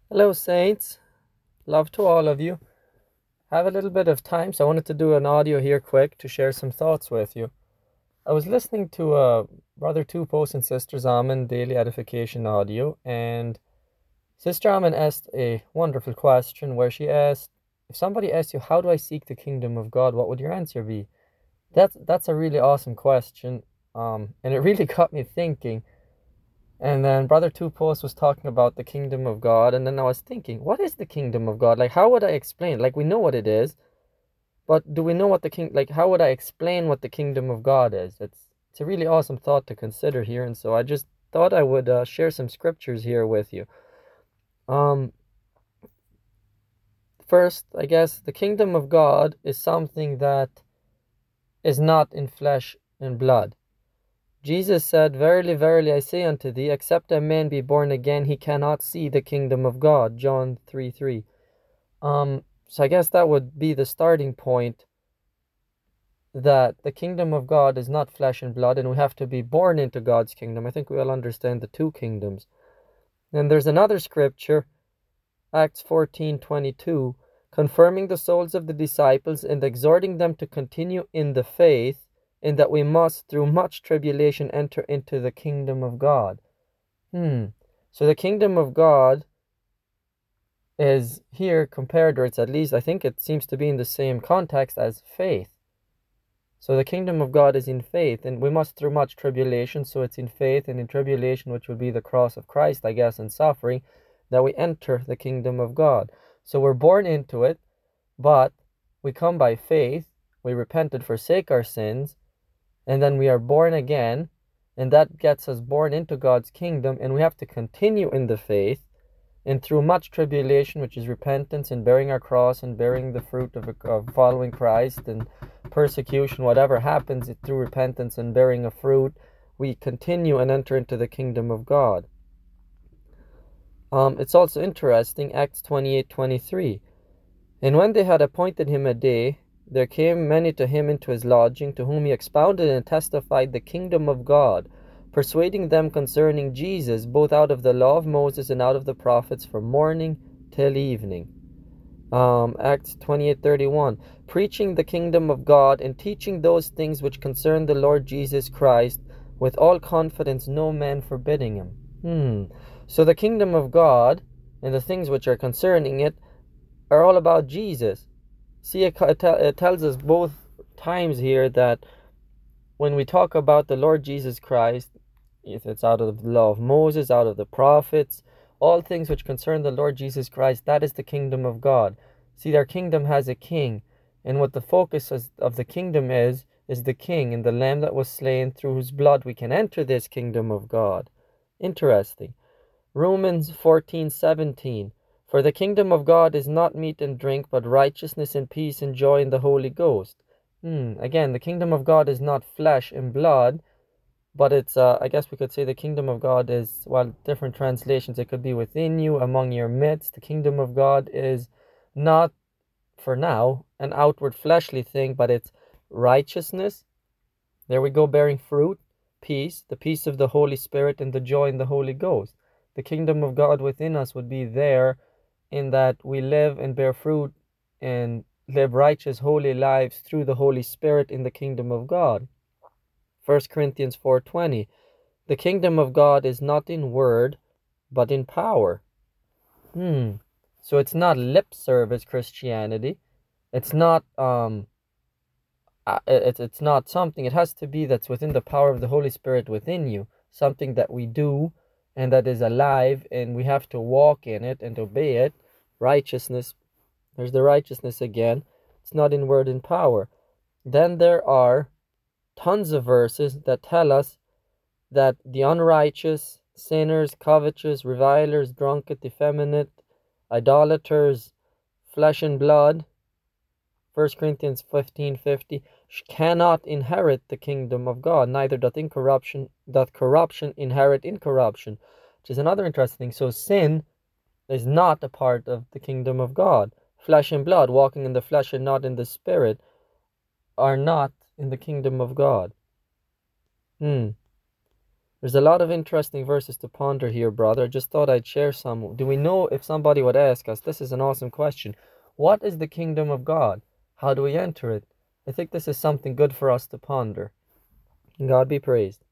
Hello, Saints. Love to all of you. Have a little bit of time, so I wanted to do an audio here quick to share some thoughts with you. I was listening to Brother Two Post and Sister Zaman Daily Edification audio, and Sister Amin asked a wonderful question where she asked, if somebody asked you, how do I seek the kingdom of God, what would your answer be? That's a really awesome question, and it really got me thinking. And then Brother Two Post was talking about the kingdom of God, and then I was thinking, what is the kingdom of God? Like, how would I explain? Like, we know what it is, but do we know what like, how would I explain what the kingdom of God is? It's a really awesome thought to consider here, and so I just thought I would share some scriptures here with you. Um, First, I guess the kingdom of God is something that is not in flesh and blood. Jesus said, "Verily, verily, I say unto thee, except a man be born again, he cannot see the kingdom of God." John 3:3. So I guess that would be the starting point, that the kingdom of God is not flesh and blood, and we have to be born into God's kingdom. I think we all understand the two kingdoms. And there's another scripture, Acts 14:22, confirming the souls of the disciples and exhorting them to continue in the faith, in that we must, through much tribulation, enter into the kingdom of God. So the kingdom of God is here compared, or it's at least, I think it seems to be in the same context as faith. So the kingdom of God is in faith, and we must through much tribulation, so it's in faith and in tribulation, which would be the cross of Christ, I guess, and suffering, that we enter the kingdom of God. So we're born into it, but we come by faith, we repent and forsake our sins, and then we are born again, and that gets us born into God's kingdom, and we have to continue in the faith, and through much tribulation, which is repentance and bearing our cross and bearing the fruit of following Christ, and persecution, whatever happens through repentance and bearing a fruit, we continue and enter into the kingdom of God. It's also interesting, Acts 28:23. And when they had appointed him a day, there came many to him into his lodging, to whom he expounded and testified the kingdom of God, persuading them concerning Jesus, both out of the law of Moses and out of the prophets, from morning till evening. Acts 28:31, preaching the kingdom of God and teaching those things which concern the Lord Jesus Christ, with all confidence, no man forbidding him. So the kingdom of God and the things which are concerning it are all about Jesus. See, it tells us both times here that when we talk about the Lord Jesus Christ, if it's out of the law of Moses, out of the prophets, all things which concern the Lord Jesus Christ, that is the kingdom of God. See, their kingdom has a king, and what the focus of the kingdom is the king and the lamb that was slain, through whose blood we can enter this kingdom of God. Interesting. Romans 14:17, for the kingdom of God is not meat and drink, but righteousness and peace and joy in the Holy Ghost. Again, the kingdom of God is not flesh and blood, but it's, I guess we could say the kingdom of God is, well, different translations, it could be within you, among your midst. The kingdom of God is not, for now, an outward fleshly thing, but it's righteousness. There we go, bearing fruit, peace, the peace of the Holy Spirit, and the joy in the Holy Ghost. The kingdom of God within us would be there, in that we live and bear fruit and live righteous, holy lives through the Holy Spirit in the kingdom of God. 1 Corinthians 4:20, the kingdom of God is not in word, but in power. So it's not lip service Christianity. It's not it's not something. It has to be that's within the power of the Holy Spirit within you, something that we do and that is alive, and we have to walk in it and obey it. Righteousness, there's the righteousness again. It's not in word and power. Then there are tons of verses that tell us that the unrighteous, sinners, covetous, revilers, drunkard, effeminate, idolaters, flesh and blood, 1 Corinthians 15:50, cannot inherit the kingdom of God, neither doth corruption inherit incorruption, which is another interesting thing. So sin is not a part of the kingdom of God. Flesh and blood, walking in the flesh and not in the spirit, are not in the kingdom of God. There's a lot of interesting verses to ponder here, brother. Just thought I'd share some. Do we know, if somebody would ask us, this is an awesome question, what is the kingdom of God? How do we enter it? I think this is something good for us to ponder. God be praised.